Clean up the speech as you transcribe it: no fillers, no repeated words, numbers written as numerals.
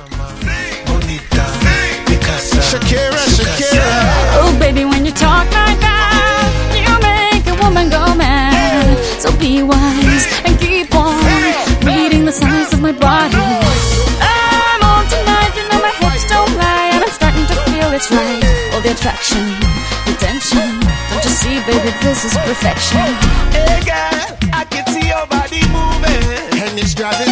bonita, Picasa, Shakira, Shakira. Oh, baby, when you talk like that, you make a woman go mad. So be wise and keep on reading the signs of my body. I'm on tonight, you know my hips don't lie, and I'm starting to feel it's right. All the attraction, the tension. Don't you see, baby, this is perfection. Hey girl, I can see your body moving, And it's driving